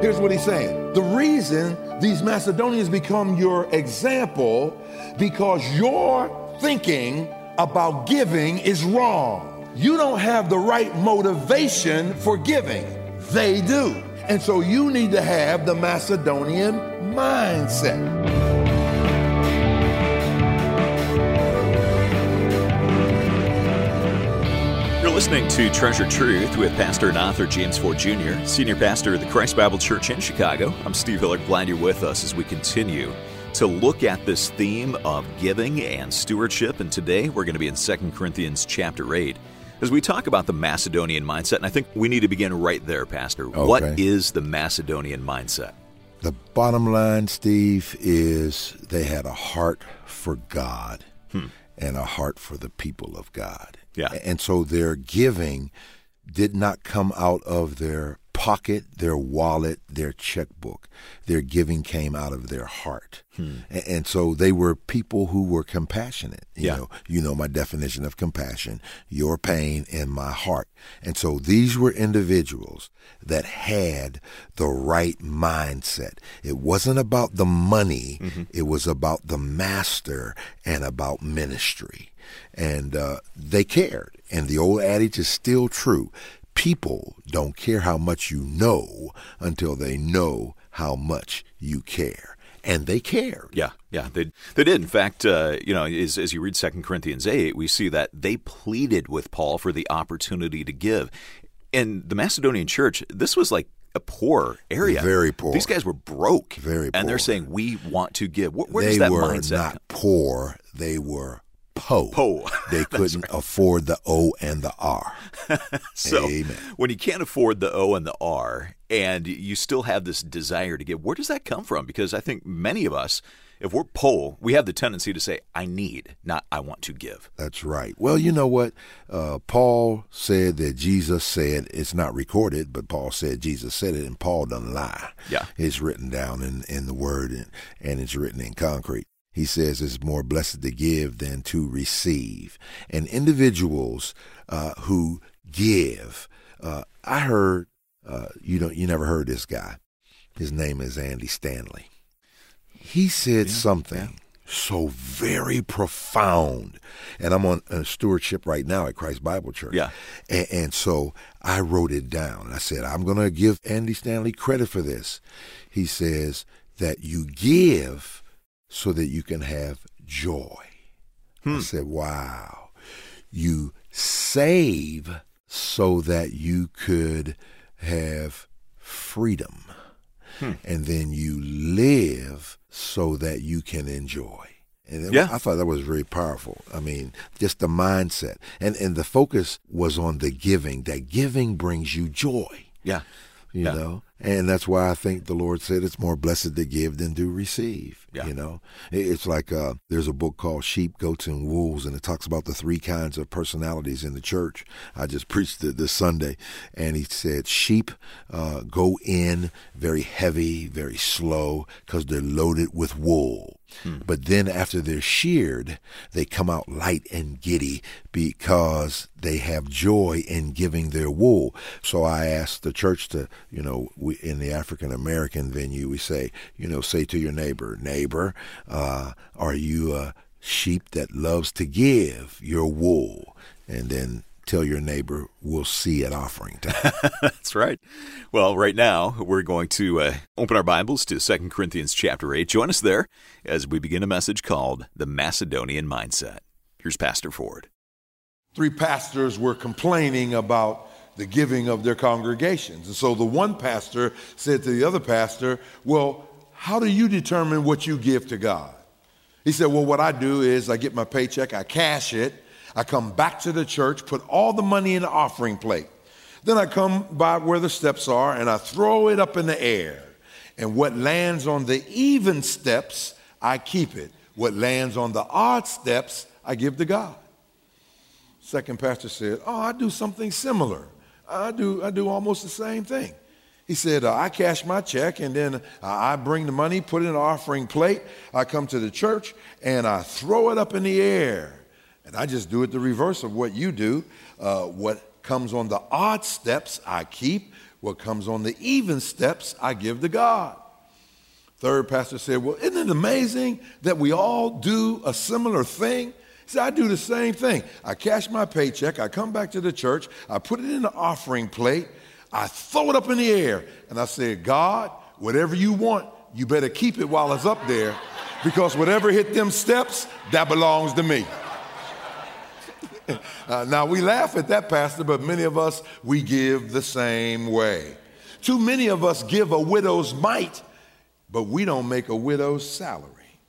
Here's what he's saying. The reason these Macedonians become your example, because your thinking about giving is wrong. You don't have the right motivation for giving. They do. And so you need to have the Macedonian mindset. You're listening to Treasure Truth with Pastor and author James Ford Jr., Senior Pastor of the Christ Bible Church in Chicago. I'm Steve Hiller, glad you're with us as we continue to look at this theme of giving and stewardship. And today we're going to be in 2 Corinthians chapter 8 as we talk about the Macedonian mindset. And I think we need to begin right there, Pastor. Okay. What is the Macedonian mindset? The bottom line, Steve, is they had a heart for God and a heart for the people of God. Yeah. And so their giving did not come out of their pocket, their wallet, their checkbook. Their giving came out of their heart. And so they were people who were compassionate. You know my definition of compassion, your pain and my heart. And so these were individuals that had the right mindset. It wasn't about the money. It was about the master and about ministry. And they cared. And the old adage is still true. People don't care how much you know until they know how much you care. And they cared. Yeah, they did. In fact, as you read 2 Corinthians 8, we see that they pleaded with Paul for the opportunity to give. In the Macedonian church, this was like a poor area. Very poor. These guys were broke. Very poor. And they're saying, we want to give. Where does that mindset They were not poor. They were Po. They couldn't afford the O and the R. So Amen. When you can't afford the O and the R and you still have this desire to give, where does that come from? Because I think many of us, if we're po, we have the tendency to say, I need, not I want to give. That's right. Well, you know what? Paul said that Jesus said, it's not recorded, but Paul said Jesus said it, and Paul doesn't lie. Yeah. It's written down in the Word, and it's written in concrete. He says it's more blessed to give than to receive. And individuals who give, I heard, you never heard this guy. His name is Andy Stanley. He said something so very profound. And I'm on stewardship right now at Christ Bible Church. Yeah. And so I wrote it down. I said, I'm going to give Andy Stanley credit for this. He says that you give so that you can have joy. I said, wow. You save so that you could have freedom. And then you live so that you can enjoy. And I thought that was very powerful. I mean, just the mindset. And the focus was on the giving, that giving brings you joy. Yeah. You know, and that's why I think the Lord said it's more blessed to give than to receive. Yeah. You know, it's like there's a book called Sheep, Goats, and Wolves, and it talks about the three kinds of personalities in the church. I just preached it this Sunday, and he said sheep go in very heavy, very slow, because they're loaded with wool. But then after they're sheared, they come out light and giddy because they have joy in giving their wool. So I asked the church to, in the African American venue, we say, say to your neighbor, are you a sheep that loves to give your wool? And then tell your neighbor, we'll see at offering time. That's right. Well, right now, we're going to open our Bibles to 2 Corinthians chapter 8. Join us there as we begin a message called The Macedonian Mindset. Here's Pastor Ford. 3 pastors were complaining about the giving of their congregations. And so the one pastor said to the other pastor, well, how do you determine what you give to God? He said, well, what I do is I get my paycheck, I cash it, I come back to the church, put all the money in the offering plate. Then I come by where the steps are and I throw it up in the air. And what lands on the even steps, I keep it. What lands on the odd steps, I give to God. Second pastor said, I do something similar. I do almost the same thing. He said, I cash my check and then I bring the money, put it in an offering plate. I come to the church and I throw it up in the air. And I just do it the reverse of what you do. What comes on the odd steps, I keep. What comes on the even steps, I give to God. Third pastor said, well, isn't it amazing that we all do a similar thing? He said, I do the same thing. I cash my paycheck, I come back to the church, I put it in the offering plate, I throw it up in the air, and I said, God, whatever you want, you better keep it while it's up there, because whatever hit them steps, that belongs to me. Now, we laugh at that, Pastor, but many of us, we give the same way. Too many of us give a widow's mite, but we don't make a widow's salary.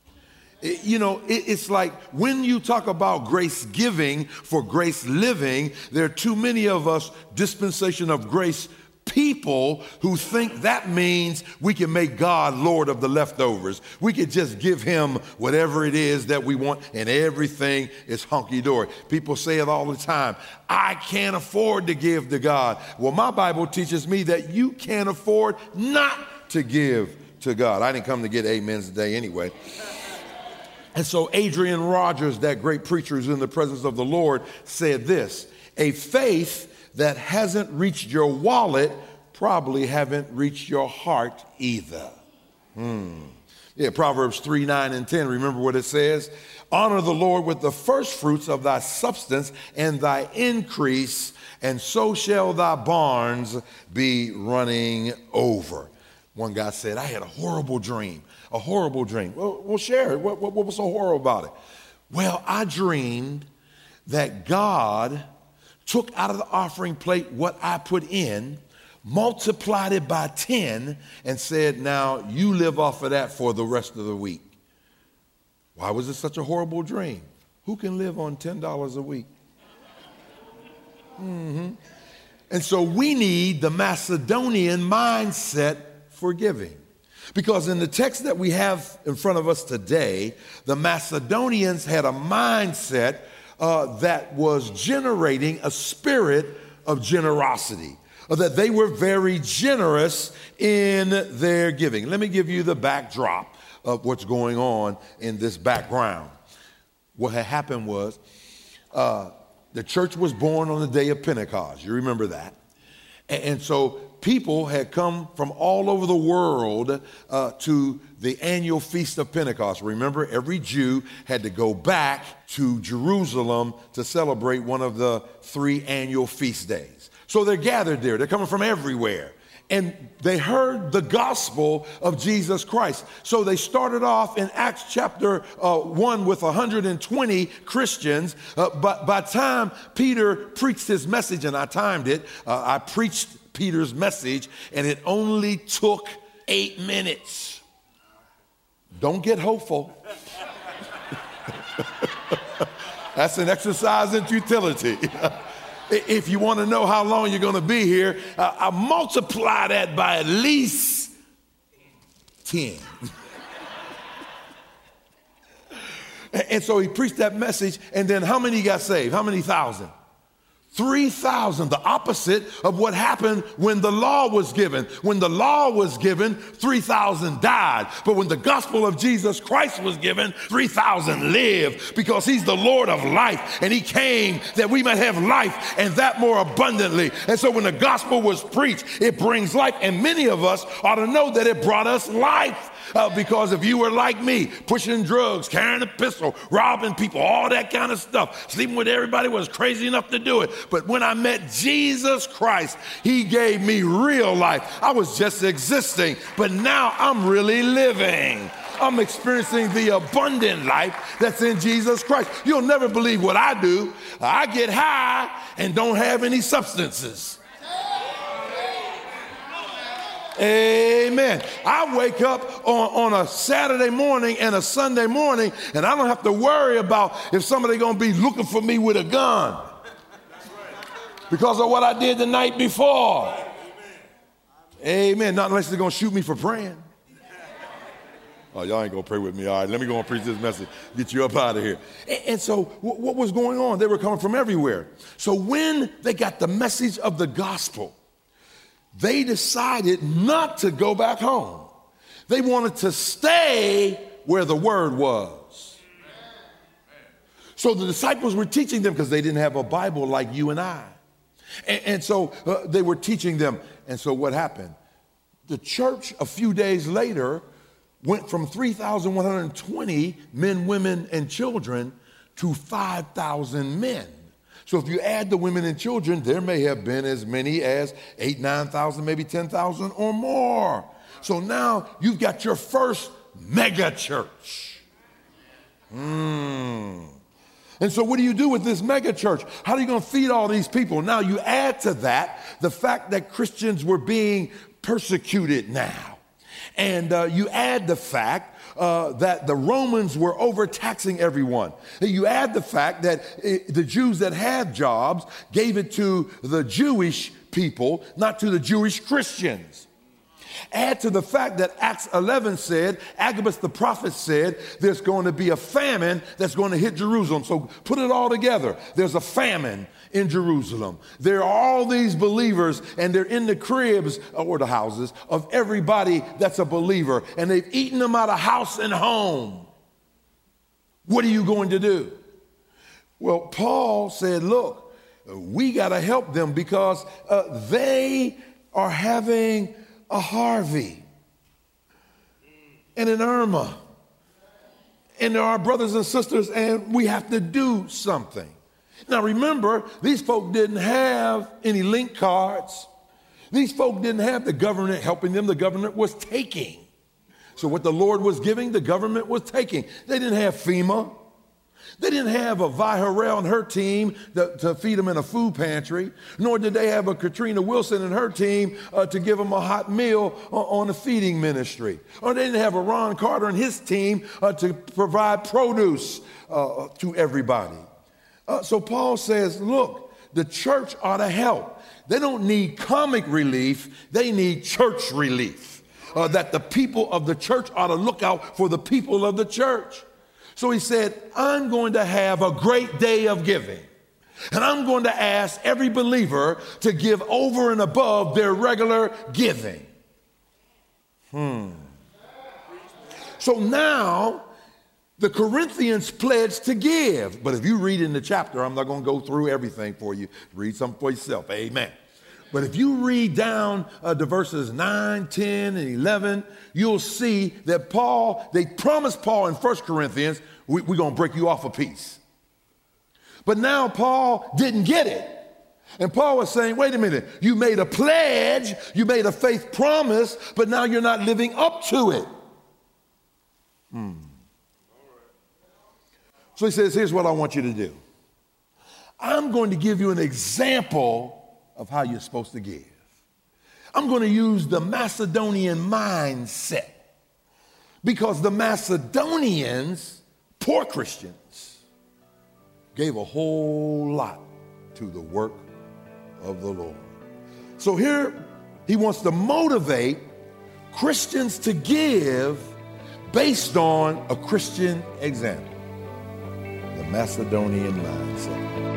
It's like when you talk about grace giving for grace living, there are too many of us dispensation of grace people who think that means we can make God Lord of the leftovers. We could just give him whatever it is that we want and everything is hunky-dory. People say it all the time. I can't afford to give to God. Well, my Bible teaches me that you can't afford not to give to God. I didn't come to get amens today anyway. And so Adrian Rogers, that great preacher who's in the presence of the Lord, said this: a faith that hasn't reached your wallet probably haven't reached your heart either. Yeah, Proverbs 3, 9, and 10. Remember what it says? Honor the Lord with the first fruits of thy substance and thy increase, and so shall thy barns be running over. One guy said, I had a horrible dream. Well, share it. What was so horrible about it? Well, I dreamed that God took out of the offering plate what I put in, multiplied it by 10, and said, now you live off of that for the rest of the week. Why was it such a horrible dream? Who can live on $10 a week? And so we need the Macedonian mindset for giving. Because in the text that we have in front of us today, the Macedonians had a mindset that was generating a spirit of generosity, that they were very generous in their giving. Let me give you the backdrop of what's going on in this background. What had happened was the church was born on the day of Pentecost. You remember that. And so people had come from all over the world to the annual Feast of Pentecost. Remember, every Jew had to go back to Jerusalem to celebrate one of the 3 annual feast days. So they're gathered there. They're coming from everywhere. And they heard the gospel of Jesus Christ. So they started off in Acts chapter 1 with 120 Christians. But by the time Peter preached his message, and I timed it, I preached Peter's message, and it only took 8 minutes. Don't get hopeful. That's an exercise in futility. If you want to know how long you're going to be here, I multiply that by at least 10. And so he preached that message, and then how many got saved? How many thousand? 3,000, the opposite of what happened when the law was given. When the law was given, 3,000 died. But when the gospel of Jesus Christ was given, 3,000 lived, because he's the Lord of life, and he came that we might have life and that more abundantly. And so when the gospel was preached, it brings life. And many of us ought to know that it brought us life. Because if you were like me, pushing drugs, carrying a pistol, robbing people, all that kind of stuff, sleeping with everybody, was crazy enough to do it. But when I met Jesus Christ, he gave me real life. I was just existing, but now I'm really living. I'm experiencing the abundant life that's in Jesus Christ. You'll never believe what I do. I get high and don't have any substances. Amen. I wake up on a Saturday morning and a Sunday morning, and I don't have to worry about if somebody's going to be looking for me with a gun because of what I did the night before. Amen. Not unless they're going to shoot me for praying. Oh, y'all ain't going to pray with me. All right, let me go and preach this message, get you up out of here. And so what was going on? They were coming from everywhere. So when they got the message of the gospel, they decided not to go back home. They wanted to stay where the word was. So the disciples were teaching them, because they didn't have a Bible like you and I. And so they were teaching them, And so what happened? The church a few days later went from 3,120 men, women, and children to 5,000 men. So if you add the women and children, there may have been as many as 8,000, 9,000, maybe 10,000 or more. So now you've got your first mega church. And so what do you do with this mega church? How are you going to feed all these people? Now you add to that the fact that Christians were being persecuted now. And you add the fact that the Romans were overtaxing everyone. You add the fact that the Jews that had jobs gave it to the Jewish people, not to the Jewish Christians. Add to the fact that Acts 11 said, Agabus the prophet said, there's going to be a famine that's going to hit Jerusalem. So put it all together. There's a famine in Jerusalem. There are all these believers, and they're in the cribs or the houses of everybody that's a believer, and they've eaten them out of house and home. What are you going to do? Well, Paul said, look, we got to help them because they are having a Harvey and an Irma, and there are brothers and sisters, and we have to do something. Now remember, these folk didn't have any link cards. These folk didn't have the government helping them. The government was taking. So what the Lord was giving, the government was taking. They didn't have FEMA. They didn't have a Vi Harrell and her team to feed them in a food pantry, nor did they have a Katrina Wilson and her team to give them a hot meal on the feeding ministry. Or they didn't have a Ron Carter and his team to provide produce to everybody. So Paul says, look, the church ought to help. They don't need comic relief. They need church relief. That the people of the church ought to look out for the people of the church. So he said, I'm going to have a great day of giving. And I'm going to ask every believer to give over and above their regular giving. So now the Corinthians pledged to give. But if you read in the chapter, I'm not going to go through everything for you. Read something for yourself. Amen. But if you read down to verses 9, 10, and 11, you'll see that they promised Paul in 1 Corinthians, we're going to break you off a piece. But now Paul didn't get it. And Paul was saying, wait a minute, you made a pledge, you made a faith promise, but now you're not living up to it. So he says, here's what I want you to do. I'm going to give you an example of how you're supposed to give. I'm going to use the Macedonian mindset because the Macedonians, poor Christians, gave a whole lot to the work of the Lord. So here he wants to motivate Christians to give based on a Christian example, the Macedonian mindset.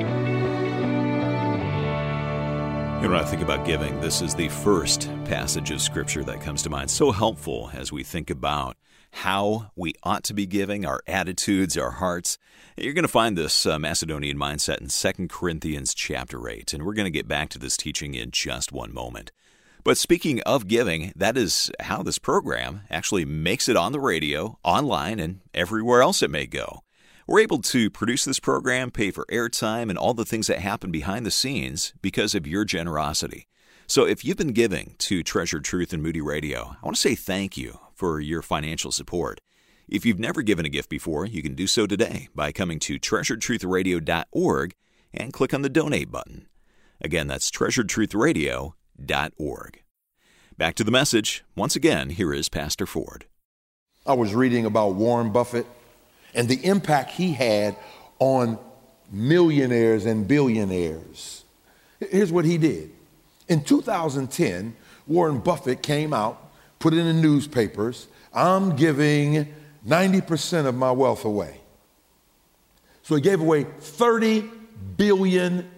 You know, when I think about giving, this is the first passage of Scripture that comes to mind. So helpful as we think about how we ought to be giving, our attitudes, our hearts. You're going to find this Macedonian mindset in 2 Corinthians chapter 8, and we're going to get back to this teaching in just one moment. But speaking of giving, that is how this program actually makes it on the radio, online, and everywhere else it may go. We're able to produce this program, pay for airtime, and all the things that happen behind the scenes because of your generosity. So if you've been giving to Treasured Truth and Moody Radio, I want to say thank you for your financial support. If you've never given a gift before, you can do so today by coming to treasuredtruthradio.org and click on the donate button. Again, that's treasuredtruthradio.org. Back to the message. Once again, here is Pastor Ford. I was reading about Warren Buffett and the impact he had on millionaires and billionaires. Here's what he did. In 2010, Warren Buffett came out, put it in the newspapers, I'm giving 90% of my wealth away. So he gave away $30 billion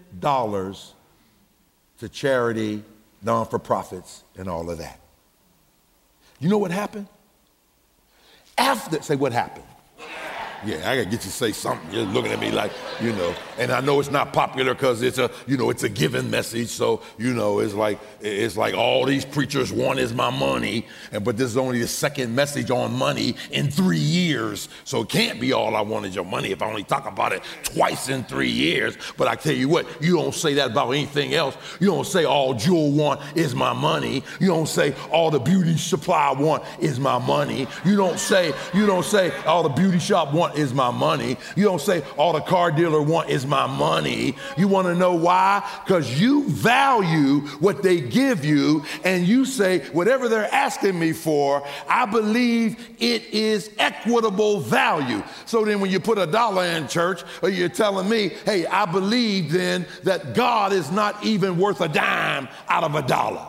to charity, non-for-profits, and all of that. You know what happened? Say what happened? Yeah, I gotta get you to say something. You're looking at me like, and I know it's not popular because it's a given message. So, it's like all these preachers want is my money. But this is only the second message on money in 3 years. So it can't be all I want is your money if I only talk about it twice in 3 years. But I tell you what, you don't say that about anything else. You don't say all Jewel want is my money. You don't say all the beauty supply want is my money. You don't say all the beauty shop want is my money. You don't say all the car dealer want is my money. You want to know why? Because you value what they give you, and you say whatever they're asking me for, I believe it is equitable value. So then when you put $1 in church, or you're telling me, hey, I believe then that God is not even worth a dime out of $1.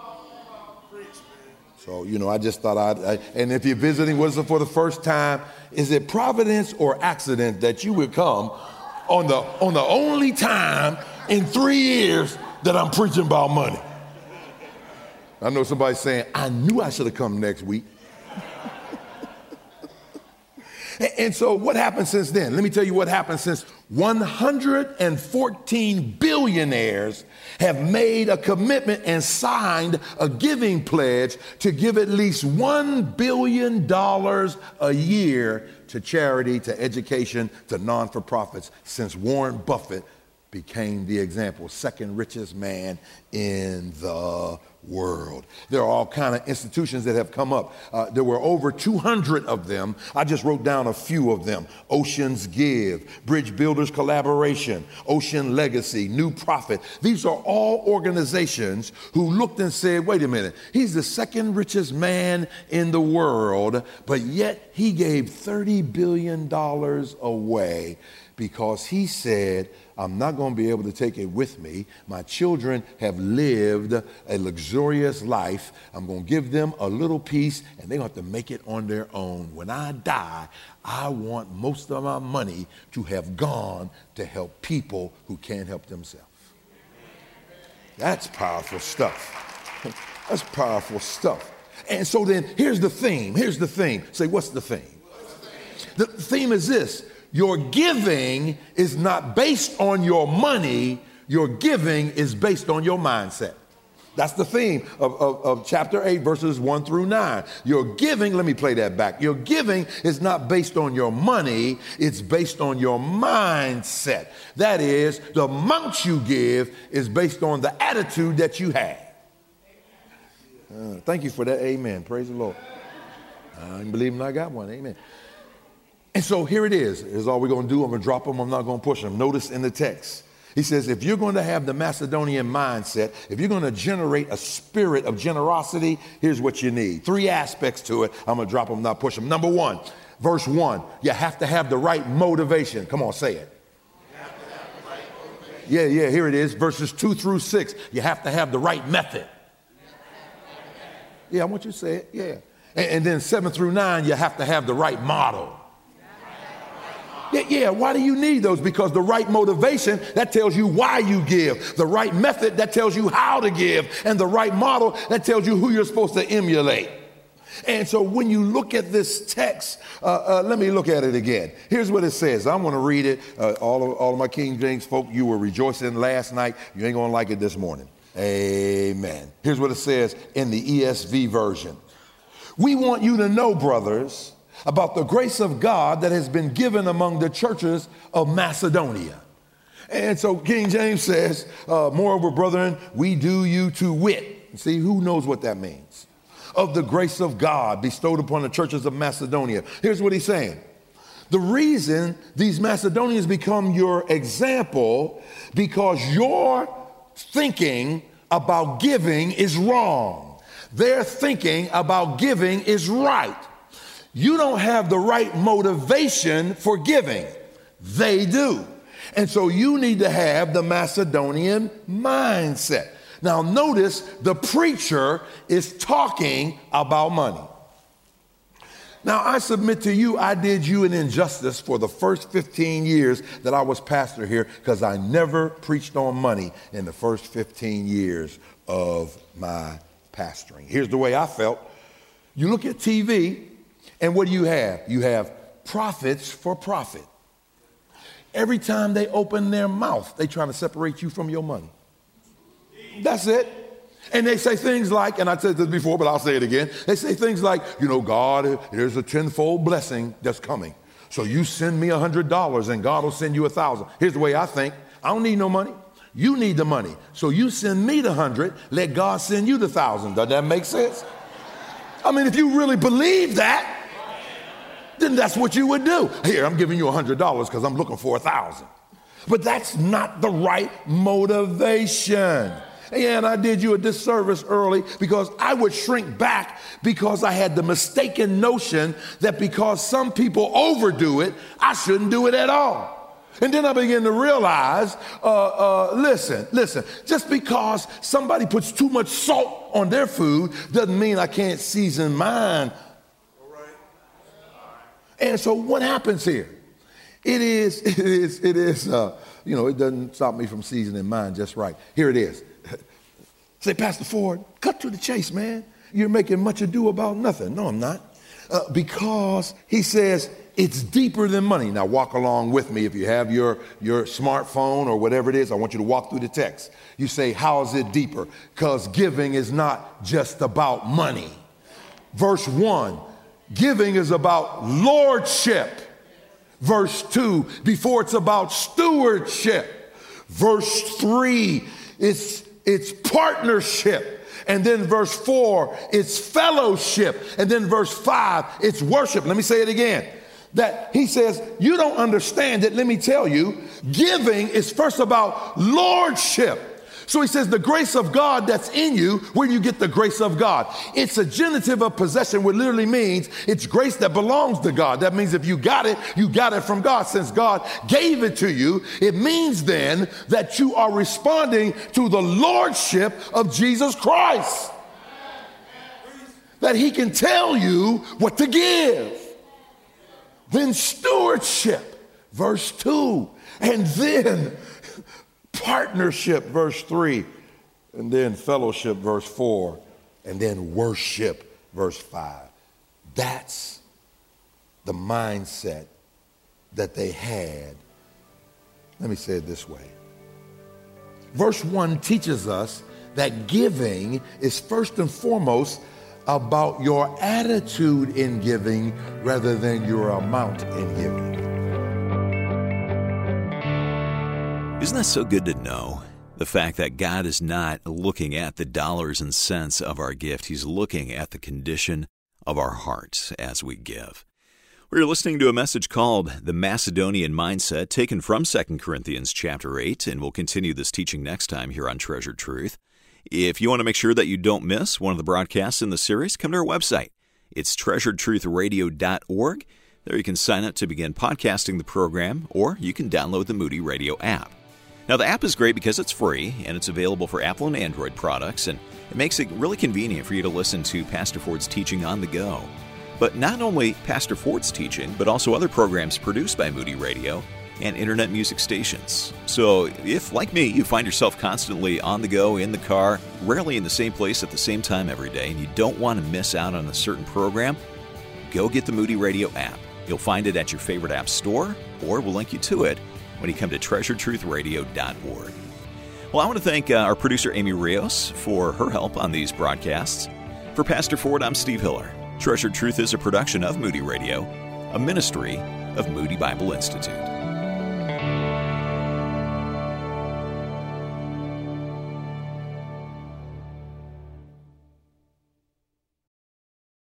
So, I just thought and if you're visiting with us for the first time, is it providence or accident that you would come on the only time in 3 years that I'm preaching about money? I know somebody's saying, I knew I should have come next week. And so what happened since then? Let me tell you what happened since 114 billionaires have made a commitment and signed a giving pledge to give at least $1 billion a year to charity, to education, to non-for-profits since Warren Buffett became the example, second richest man in the world. There are all kind of institutions that have come up. There were over 200 of them. I just wrote down a few of them. Oceans Give, Bridge Builders Collaboration, Ocean Legacy, New Prophet. These are all organizations who looked and said, wait a minute, he's the second richest man in the world, but yet he gave $30 billion away because he said, I'm not going to be able to take it with me. My children have lived a luxurious life. I'm going to give them a little piece, and they're going to have to make it on their own. When I die, I want most of my money to have gone to help people who can't help themselves. That's powerful stuff. That's powerful stuff. And so then here's the theme. Say, what's the theme? The theme is this. Your giving is not based on your money. Your giving is based on your mindset. That's the theme of chapter 8, verses 1 through 9. Your giving, let me play that back. Your giving is not based on your money. It's based on your mindset. That is, the amount you give is based on the attitude that you have. Thank you for that. Amen. Praise the Lord. I believe I got one. Amen. And so here it is. Here's all we're going to do. I'm going to drop them. I'm not going to push them. Notice in the text, he says, if you're going to have the Macedonian mindset, if you're going to generate a spirit of generosity, here's what you need. 3 aspects to it. I'm going to drop them, not push them. Number 1, verse 1, you have to have the right motivation. Come on, say it. Yeah, here it is. Verses 2 through 6, you have to have the right method. Yeah, I want you to say it. Yeah. And then 7 through 9, you have to have the right model. Yeah, why do you need those? Because the right motivation, that tells you why you give. The right method, that tells you how to give. And the right model, that tells you who you're supposed to emulate. And so when you look at this text, let me look at it again. Here's what it says. I'm going to read it. All of my King James folk, you were rejoicing last night. You ain't going to like it this morning. Amen. Here's what it says in the ESV version. We want you to know, brothers, about the grace of God that has been given among the churches of Macedonia. And so King James says, moreover, brethren, we do you to wit. See, who knows what that means? Of the grace of God bestowed upon the churches of Macedonia. Here's what he's saying. The reason these Macedonians become your example, because your thinking about giving is wrong. Their thinking about giving is right. You don't have the right motivation for giving. They do. And so you need to have the Macedonian mindset. Now notice the preacher is talking about money. Now I submit to you, I did you an injustice for the first 15 years that I was pastor here, because I never preached on money in the first 15 years of my pastoring. Here's the way I felt. You look at TV, and what do you have? You have prophets for profit. Every time they open their mouth, they trying to separate you from your money. That's it. And they say things like, and I said this before, but I'll say it again. They say things like, God, there's a tenfold blessing that's coming. So you send me $100 and God will send you 1,000. Here's the way I think. I don't need no money. You need the money. So you send me the 100, let God send you the 1,000. Does that make sense? I mean, if you really believe that, then that's what you would do. Here, I'm giving you $100 because I'm looking for 1,000. But that's not the right motivation. And I did you a disservice early because I would shrink back because I had the mistaken notion that because some people overdo it, I shouldn't do it at all. And then I began to realize, listen, just because somebody puts too much salt on their food doesn't mean I can't season mine. And so what happens here? It doesn't stop me from seasoning mine just right. Here it is. Say, Pastor Ford, cut to the chase, man. You're making much ado about nothing. No, I'm not. Because he says it's deeper than money. Now walk along with me. If you have your smartphone or whatever it is, I want you to walk through the text. You say, how is it deeper? Because giving is not just about money. Verse 1, giving is about lordship. Verse 2, before it's about stewardship. Verse 3, it's partnership. And then verse 4, it's fellowship. And then verse 5, it's worship. Let me say it again. That he says, you don't understand it. Let me tell you, giving is first about lordship. So he says the grace of God that's in you, where you get the grace of God. It's a genitive of possession, which literally means it's grace that belongs to God. That means if you got it from God. Since God gave it to you, it means then that you are responding to the lordship of Jesus Christ. That he can tell you what to give. Then stewardship, verse 2, and then partnership, verse 3, and then fellowship, verse 4, and then worship, verse 5. That's the mindset that they had. Let me say it this way. Verse 1 teaches us that giving is first and foremost about your attitude in giving rather than your amount in giving. Isn't that so good to know? The fact that God is not looking at the dollars and cents of our gift. He's looking at the condition of our hearts as we give. We're listening to a message called The Macedonian Mindset, taken from 2 Corinthians chapter 8, and we'll continue this teaching next time here on Treasured Truth. If you want to make sure that you don't miss one of the broadcasts in the series, come to our website. It's treasuredtruthradio.org. There you can sign up to begin podcasting the program, or you can download the Moody Radio app. Now, the app is great because it's free, and it's available for Apple and Android products, and it makes it really convenient for you to listen to Pastor Ford's teaching on the go. But not only Pastor Ford's teaching, but also other programs produced by Moody Radio and internet music stations. So if, like me, you find yourself constantly on the go, in the car, rarely in the same place at the same time every day, and you don't want to miss out on a certain program, go get the Moody Radio app. You'll find it at your favorite app store, or we'll link you to it when you come to treasuredtruthradio.org. Well, I want to thank our producer, Amy Rios, for her help on these broadcasts. For Pastor Ford, I'm Steve Hiller. Treasured Truth is a production of Moody Radio, a ministry of Moody Bible Institute.